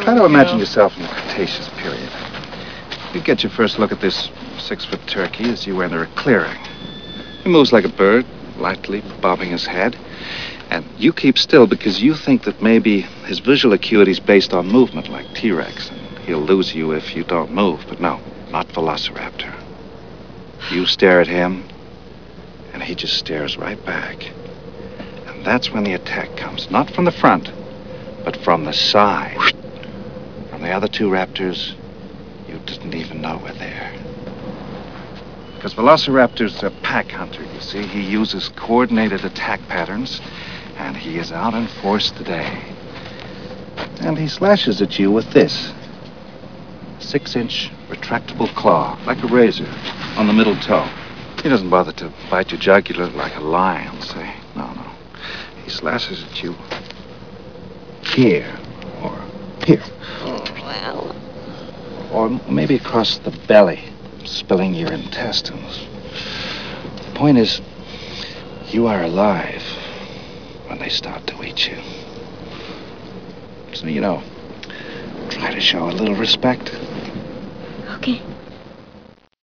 Try to imagine yourself in the Cretaceous period. You get your first look at this 6-foot turkey as you enter a clearing. He moves like a bird, lightly bobbing his head. And you keep still because you think that maybe his visual acuity is based on movement, like T-Rex, and he'll lose you if you don't move. But no, not Velociraptor. You stare at him, and he just stares right back. And that's when the attack comes, not from the front, but from the side. From the other two raptors, you didn't even know were there. Because Velociraptor's a pack hunter, you see. He uses coordinated attack patterns, and he is out in force today. And he slashes at you with this 6-inch retractable claw, like a razor, on the middle toe. He doesn't bother to bite your jugular like a lion, say. No. He slashes at you here, or here. Well. Or maybe across the belly, spilling your intestines. The point is, you are alive when they start to eat you. So, try to show a little respect. Okay.